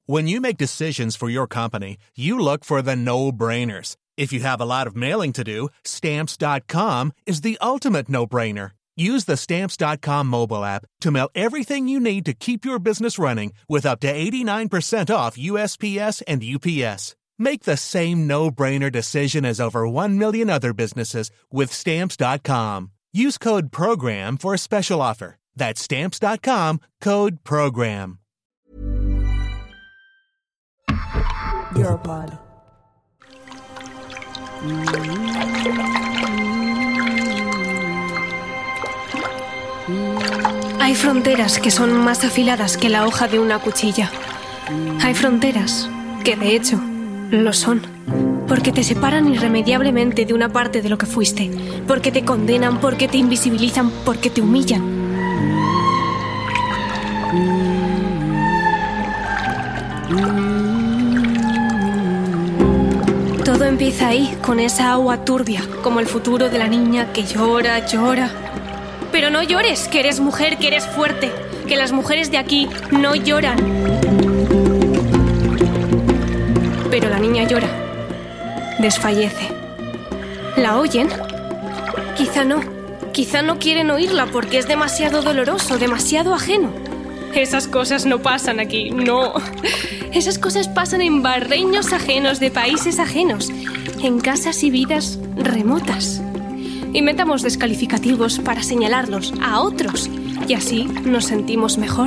When you make decisions for your company, you look for the no-brainers. If you have a lot of mailing to do, Stamps.com is the ultimate no-brainer. Use the Stamps.com mobile app to mail everything you need to keep your business running with up to 89% off USPS and UPS. Make the same no-brainer decision as over 1 million other businesses with Stamps.com. Use code PROGRAM for a special offer. That's Stamps.com, code PROGRAM. Europod. Hay fronteras que son más afiladas que la hoja de una cuchilla. Hay fronteras que, de hecho, lo son. Porque te separan irremediablemente de una parte de lo que fuiste. Porque te condenan, porque te invisibilizan, porque te humillan. Todo empieza ahí, con esa agua turbia, como el futuro de la niña que llora, llora. Pero no llores, que eres mujer, que eres fuerte, que las mujeres de aquí no lloran. Pero la niña llora, desfallece. ¿La oyen? Quizá no quieren oírla porque es demasiado doloroso, demasiado ajeno. Esas cosas no pasan aquí, no. Esas cosas pasan en barreños ajenos de países ajenos, en casas y vidas remotas. Inventamos descalificativos para señalarlos a otros y así nos sentimos mejor.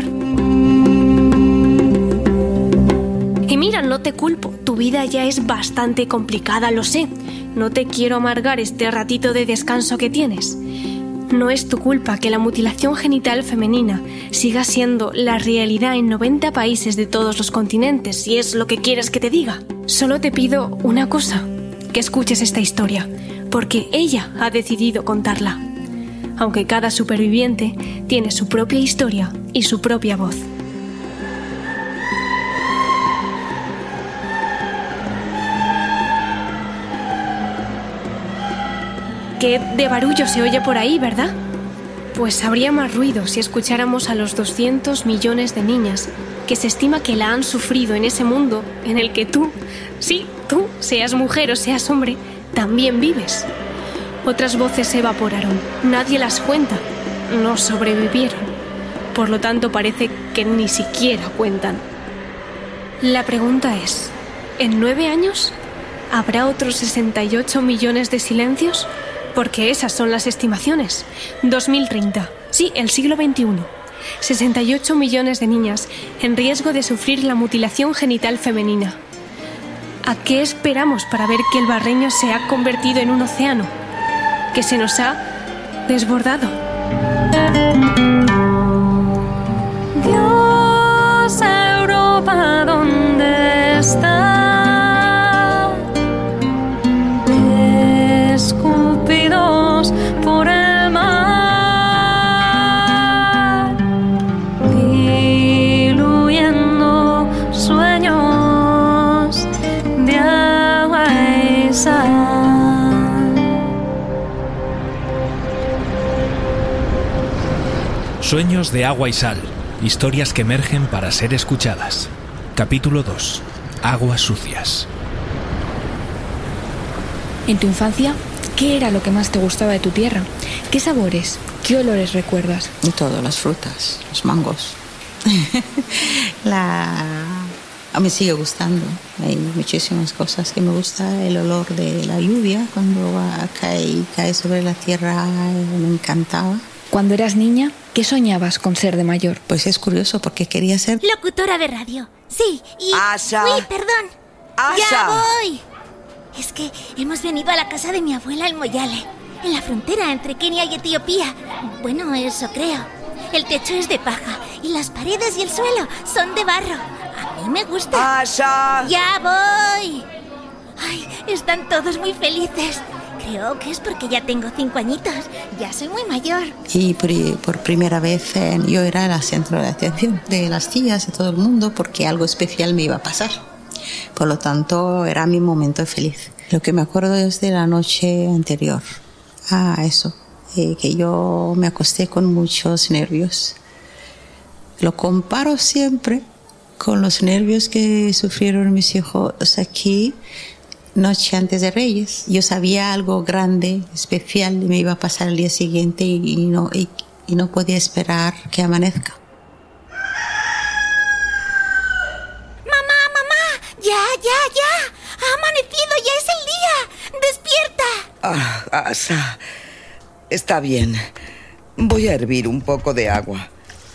Y mira, no te culpo, tu vida ya es bastante complicada, lo sé. No te quiero amargar este ratito de descanso que tienes. No es tu culpa que la mutilación genital femenina siga siendo la realidad en 90 países de todos los continentes, si es lo que quieres que te diga. Solo te pido una cosa, que escuches esta historia, porque ella ha decidido contarla. Aunque cada superviviente tiene su propia historia y su propia voz. Qué de barullo se oye por ahí, ¿verdad? Pues habría más ruido si escucháramos a los 200 millones de niñas que se estima que la han sufrido en ese mundo en el que tú, sí, tú, seas mujer o seas hombre, también vives. Otras voces se evaporaron, nadie las cuenta, no sobrevivieron. Por lo tanto, parece que ni siquiera cuentan. La pregunta es, ¿en 9 años habrá otros 68 millones de silencios? Porque esas son las estimaciones. 2030, sí, el siglo XXI. 68 millones de niñas en riesgo de sufrir la mutilación genital femenina. ¿A qué esperamos para ver que el barreño se ha convertido en un océano? Que se nos ha desbordado. Dios, Europa, ¿dónde está? Escupidos por el mar, diluyendo sueños de agua y sal. Sueños de agua y sal. Historias que emergen para ser escuchadas. Capítulo 2. Aguas sucias. En tu infancia, ¿qué era lo que más te gustaba de tu tierra? ¿Qué sabores, qué olores recuerdas? Y todas las frutas, los mangos. Me sigue gustando. Hay muchísimas cosas que me gusta. El olor de la lluvia cuando cae sobre la tierra, me encantaba. Cuando eras niña, ¿qué soñabas con ser de mayor? Pues es curioso porque quería ser locutora de radio. Sí, y... ¡Asha! ¡Uy, perdón! ¡Asha! ¡Ya voy! Es que hemos venido a la casa de mi abuela en Moyale, en la frontera entre Kenia y Etiopía. Bueno, eso creo. El techo es de paja y las paredes y el suelo son de barro. A mí me gusta. ¡Asha! ¡Ya voy! Ay, están todos muy felices. Creo que es porque ya tengo 5 añitos. Ya soy muy mayor. Y por primera vez yo era el centro de atención de las tías y todo el mundo porque algo especial me iba a pasar. Por lo tanto, era mi momento feliz. Lo que me acuerdo es de la noche anterior a eso, que yo me acosté con muchos nervios. Lo comparo siempre con los nervios que sufrieron mis hijos aquí, noche antes de Reyes. Yo sabía algo grande, especial, me iba a pasar el día siguiente y no podía esperar que amanezca. ¡Ya! ¡Ha amanecido! ¡Ya es el día! ¡Despierta! Asa, está bien. Voy a hervir un poco de agua.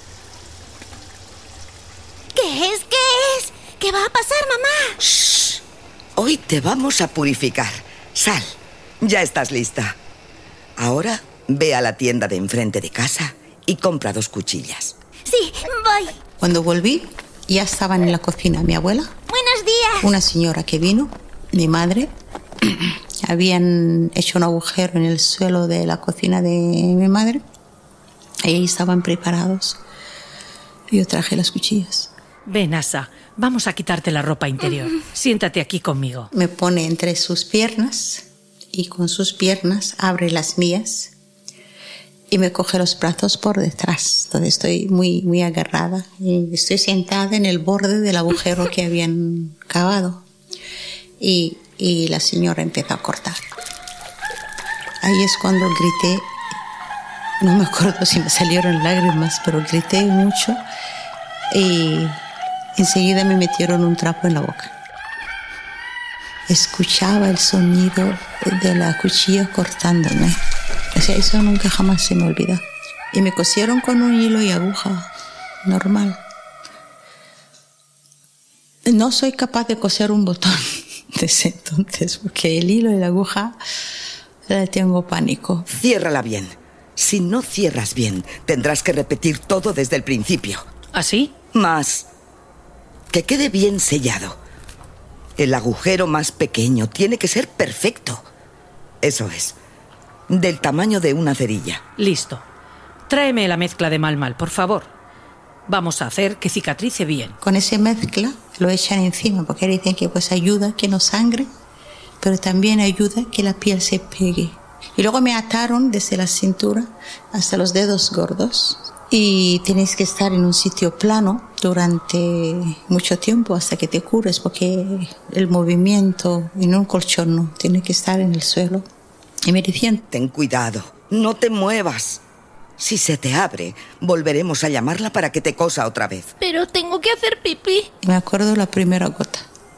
¿Qué es? ¿Qué va a pasar, mamá? Shh. Hoy te vamos a purificar. Sal, ya estás lista. Ahora ve a la tienda de enfrente de casa y compra 2 cuchillas. Sí, voy. Cuando volví, ya estaban en la cocina mi abuela. Buenos días. Una señora que vino, mi madre. Habían hecho un agujero en el suelo de la cocina de mi madre. Ahí estaban preparados. Yo traje las cuchillas. Ven, Asa, vamos a quitarte la ropa interior. Siéntate aquí conmigo. Me pone entre sus piernas y con sus piernas abre las mías y me coge los brazos por detrás. Entonces estoy muy agarrada y estoy sentada en el borde del agujero que habían cavado. Y la señora empieza a cortar. Ahí es cuando grité. No me acuerdo si me salieron lágrimas, pero grité mucho y enseguida me metieron un trapo en la boca. Escuchaba el sonido de la cuchilla cortándome. O sea, eso nunca jamás se me olvida. Y me cosieron con un hilo y aguja normal. No soy capaz de coser un botón desde entonces, porque el hilo y la aguja le tengo pánico. Ciérrala bien. Si no cierras bien, tendrás que repetir todo desde el principio. ¿Así? Más. Que quede bien sellado. El agujero más pequeño tiene que ser perfecto. Eso es. Del tamaño de una cerilla. Listo. Tráeme la mezcla de Malmal, por favor. Vamos a hacer que cicatrice bien. Con esa mezcla lo echan encima, porque dicen que pues ayuda que no sangre, pero también ayuda que la piel se pegue. Y luego me ataron desde la cintura hasta los dedos gordos. Y tienes que estar en un sitio plano durante mucho tiempo hasta que te cures, porque el movimiento en un colchón no, tiene que estar en el suelo. Y me decían: ten cuidado, no te muevas. Si se te abre, volveremos a llamarla para que te cosa otra vez. Pero tengo que hacer pipí. Me acuerdo la primera gota,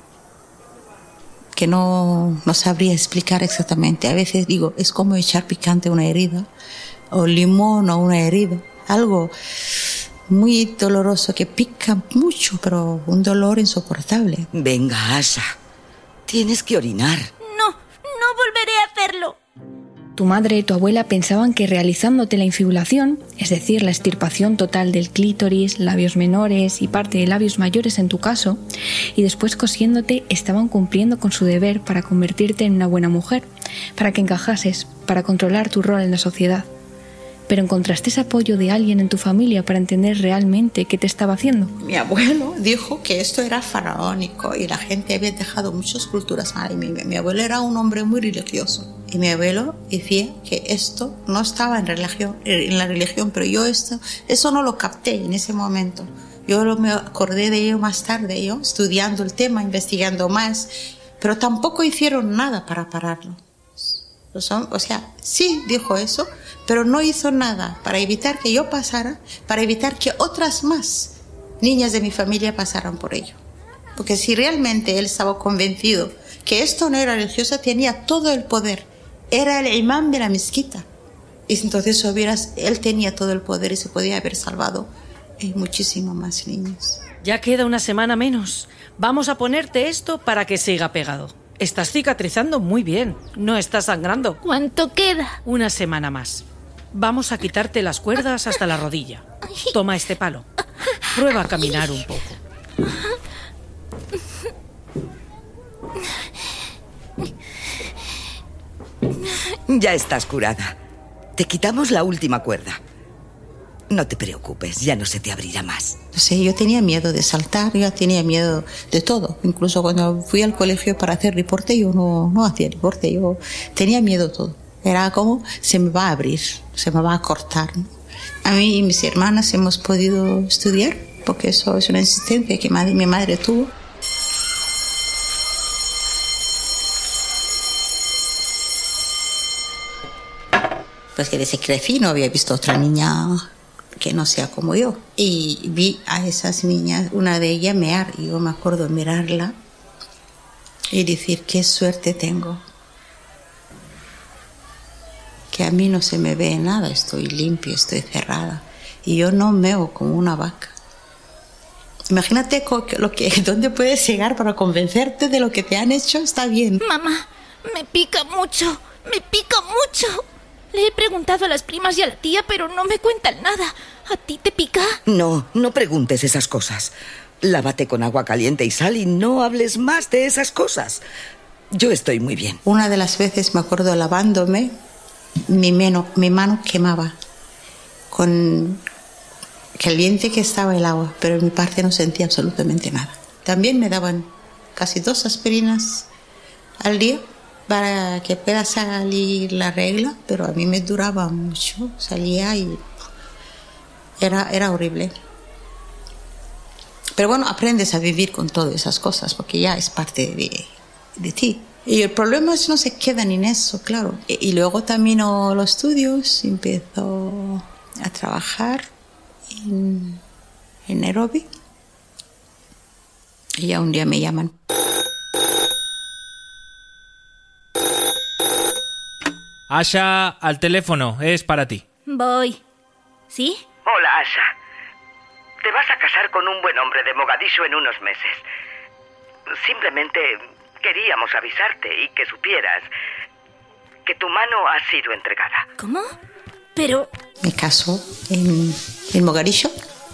que no sabría explicar exactamente. A veces digo, es como echar picante a una herida, o limón a una herida. Algo muy doloroso que pica mucho, pero un dolor insoportable. Venga, Asa, tienes que orinar. No volveré a hacerlo. Tu madre y tu abuela pensaban que realizándote la infibulación, es decir, la extirpación total del clítoris, labios menores y parte de labios mayores en tu caso, y después cosiéndote, estaban cumpliendo con su deber para convertirte en una buena mujer, para que encajases, para controlar tu rol en la sociedad. Pero ¿encontraste ese apoyo de alguien en tu familia para entender realmente qué te estaba haciendo? Mi abuelo dijo que esto era faraónico y la gente había dejado muchas culturas mal. Mi abuelo era un hombre muy religioso. Y mi abuelo decía que esto no estaba en la religión, pero yo eso no lo capté en ese momento. Yo me acordé de ello más tarde, yo estudiando el tema, investigando más, pero tampoco hicieron nada para pararlo. O sea, sí dijo eso, pero no hizo nada para evitar que yo pasara, para evitar que otras más niñas de mi familia pasaran por ello. Porque si realmente él estaba convencido que esto no era religioso, tenía todo el poder. Era el imán de la mezquita. Y entonces él tenía todo el poder y se podía haber salvado muchísimo más niños. Ya queda una semana menos. Vamos a ponerte esto para que siga pegado. Estás cicatrizando muy bien. No estás sangrando. ¿Cuánto queda? Una semana más. Vamos a quitarte las cuerdas hasta la rodilla. Toma este palo. Prueba a caminar un poco. Ya estás curada. Te quitamos la última cuerda. No te preocupes, ya no se te abrirá más. No sé, yo tenía miedo de saltar, yo tenía miedo de todo. Incluso cuando fui al colegio para hacer reporte, yo no hacía reporte, yo tenía miedo de todo. Era como, se me va a abrir, se me va a cortar, ¿no? A mí y mis hermanas hemos podido estudiar, porque eso es una insistencia que mi madre tuvo. Pues que desde que crecí no había visto otra niña que no sea como yo. Y vi a esas niñas, una de ellas mear, y yo me acuerdo mirarla y decir, qué suerte tengo. Que a mí no se me ve nada, estoy limpia, estoy cerrada. Y yo no meo como una vaca. Imagínate dónde puedes llegar para convencerte de lo que te han hecho, está bien. Mamá, me pica mucho. Le he preguntado a las primas y a la tía, pero no me cuentan nada. ¿A ti te pica? No preguntes esas cosas. Lávate con agua caliente y sal y no hables más de esas cosas. Yo estoy muy bien. Una de las veces me acuerdo lavándome, mi mano quemaba con caliente que estaba el agua, pero en mi parte no sentía absolutamente nada. También me daban casi 2 aspirinas al día para que pueda salir la regla, pero a mí me duraba mucho, salía y era horrible. Pero bueno, aprendes a vivir con todas esas cosas porque ya es parte de ti. Y el problema es no se queda en eso, claro. Y luego termino los estudios, empiezo a trabajar en Nairobi y ya un día me llaman. Asha, al teléfono, es para ti. Voy. ¿Sí? Hola, Asha. Te vas a casar con un buen hombre de Mogadishu en unos meses. Simplemente queríamos avisarte y que supieras que tu mano ha sido entregada. ¿Cómo? Pero... Me caso en Mogadishu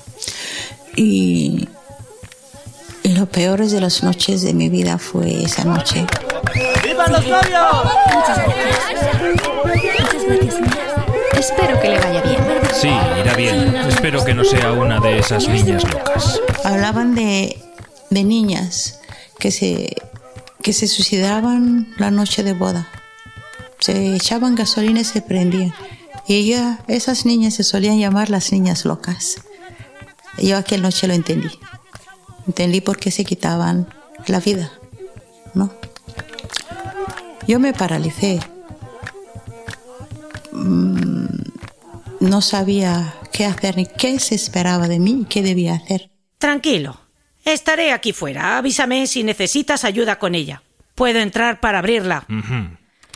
y lo peor de las noches de mi vida fue esa noche. ¡Vivan los novios! Muchas gracias. Espero que le vaya bien. Sí, irá bien. Espero que no sea una de esas niñas locas. Hablaban de niñas que se suicidaban la noche de boda. Se echaban gasolina y se prendían. Y esas niñas se solían llamar las niñas locas. Yo aquella noche lo entendí. Entendí por qué se quitaban la vida, ¿no? Yo me paralicé. No sabía qué hacer ni qué se esperaba de mí y qué debía hacer. Tranquilo, estaré aquí fuera. Avísame si necesitas ayuda con ella. Puedo entrar para abrirla. Uh-huh.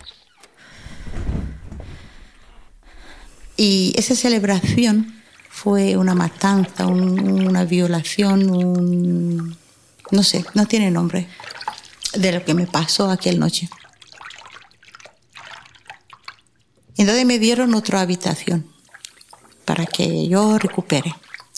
Y esa celebración fue una matanza, una violación, no sé, no tiene nombre, de lo que me pasó aquella noche. Entonces me dieron otra habitación para que yo recupere.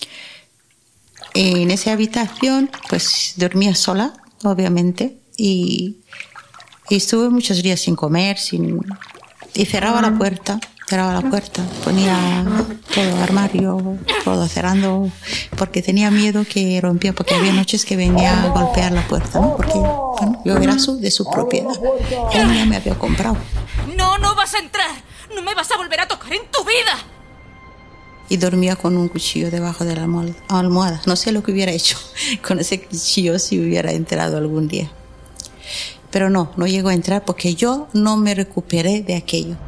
En esa habitación, pues dormía sola, obviamente, y estuve muchos días sin comer, y cerraba la puerta, ponía todo armario, todo cerrando, porque tenía miedo que rompía, porque había noches que venía a golpear la puerta, ¿no? Porque bueno, yo era de su propiedad, él ya me había comprado. No vas a entrar, no me vas a volver a tocar en tu vida. Y dormía con un cuchillo debajo de la almohada. No sé lo que hubiera hecho con ese cuchillo si hubiera entrado algún día. Pero no llegó a entrar porque yo no me recuperé de aquello.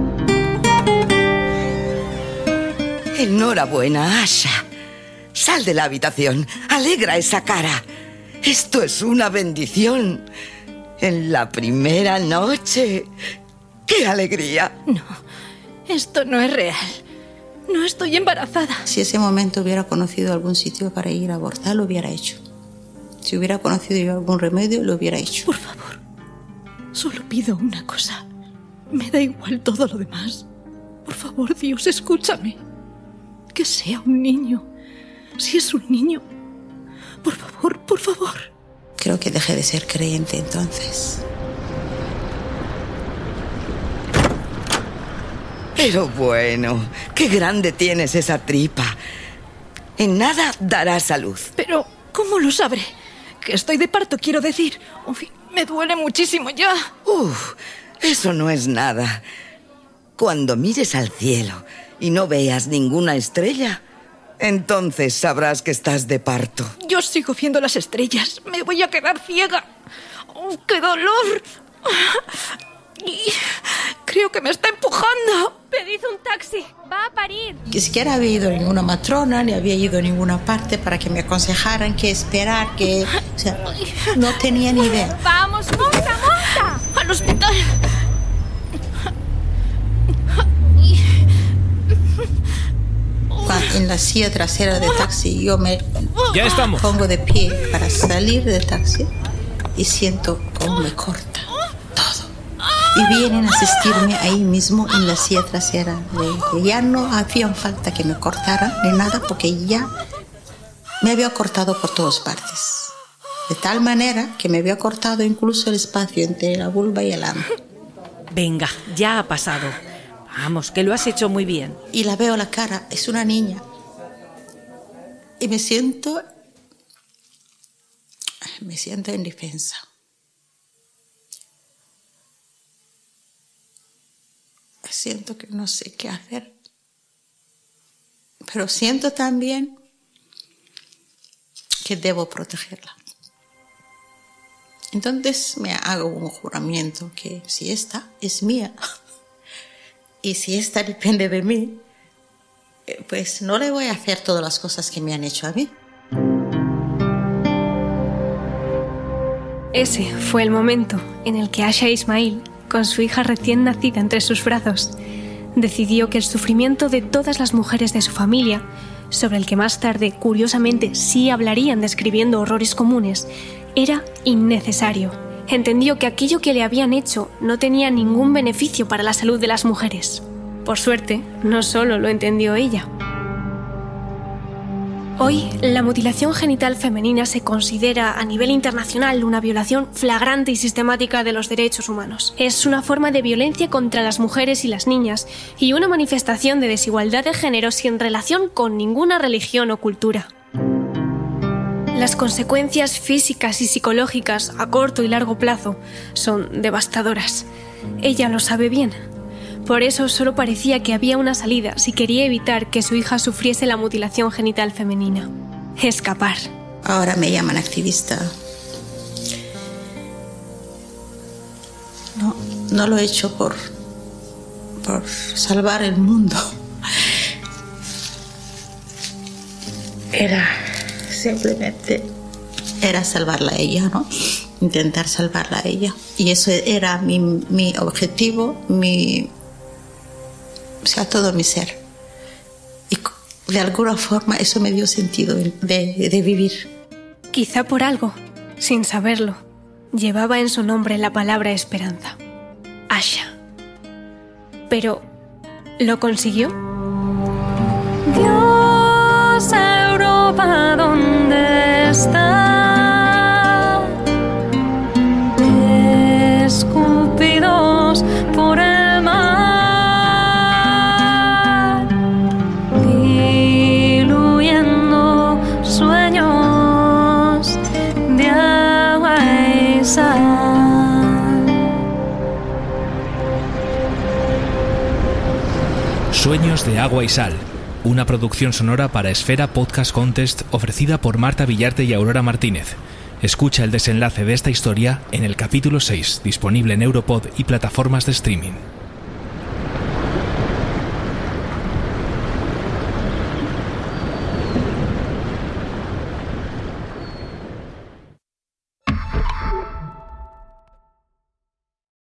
Enhorabuena, Asha. Sal de la habitación. Alegra esa cara. Esto es una bendición. En la primera noche. ¡Qué alegría! No, esto no es real. No estoy embarazada. Si ese momento hubiera conocido algún sitio para ir a abortar, lo hubiera hecho. Si hubiera conocido yo algún remedio, lo hubiera hecho. Por favor, solo pido una cosa. Me da igual todo lo demás. Por favor, Dios, escúchame. Que sea un niño. Si es un niño, por favor, por favor. Creo que dejé de ser creyente entonces. Pero bueno, qué grande tienes esa tripa. En nada darás a luz. Pero, ¿cómo lo sabré? Que estoy de parto, quiero decir. Uy, me duele muchísimo ya. Eso no es nada. Cuando mires al cielo y no veas ninguna estrella, Entonces sabrás que estás de parto. Yo sigo viendo las estrellas. Me voy a quedar ciega. ¡Oh, qué dolor! Creo que me está empujando. Pedid un taxi. Va a parir. Ni siquiera había ido a ninguna matrona, ni había ido a ninguna parte para que me aconsejaran qué esperar, que... O sea, no tenía ni idea. ¡Vamos, monta! ¡Al hospital! En la silla trasera del taxi yo me Ya estamos. pongo de pie para salir del taxi y siento cómo me corta todo. Y vienen a asistirme ahí mismo en la silla trasera. Ya no hacía falta que me cortaran ni nada porque ya me había cortado por todas partes. De tal manera que me había cortado incluso el espacio entre la vulva y el ano. Venga, ya ha pasado. Vamos, que lo has hecho muy bien. Y la veo la cara, es una niña. Y me siento indefensa. Siento que no sé qué hacer. Pero siento también que debo protegerla. Entonces me hago un juramento que si esta es mía y si esta depende de mí, pues no le voy a hacer todas las cosas que me han hecho a mí. Ese fue el momento en el que Asha Ismail, con su hija recién nacida entre sus brazos, decidió que el sufrimiento de todas las mujeres de su familia, sobre el que más tarde, curiosamente, sí hablarían describiendo horrores comunes, era innecesario. Entendió que aquello que le habían hecho no tenía ningún beneficio para la salud de las mujeres. Por suerte, no solo lo entendió ella. Hoy, la mutilación genital femenina se considera a nivel internacional una violación flagrante y sistemática de los derechos humanos. Es una forma de violencia contra las mujeres y las niñas y una manifestación de desigualdad de género sin relación con ninguna religión o cultura. Las consecuencias físicas y psicológicas a corto y largo plazo son devastadoras. Ella lo sabe bien. Por eso solo parecía que había una salida si quería evitar que su hija sufriese la mutilación genital femenina. Escapar. Ahora me llaman activista. No lo he hecho por salvar el mundo. Simplemente era salvarla a ella, ¿no? Intentar salvarla a ella. Y eso era mi objetivo, todo mi ser. Y de alguna forma eso me dio sentido de vivir. Quizá por algo, sin saberlo, llevaba en su nombre la palabra esperanza. Asha. Pero, ¿lo consiguió? Dios, Europa, ¿dónde está? Escupidos por el mar, diluyendo sueños de agua y sal. Sueños de agua y sal. Una producción sonora para Esfera Podcast Contest ofrecida por Marta Villarte y Aurora Martínez. Escucha el desenlace de esta historia en el capítulo 6, disponible en Europod y plataformas de streaming.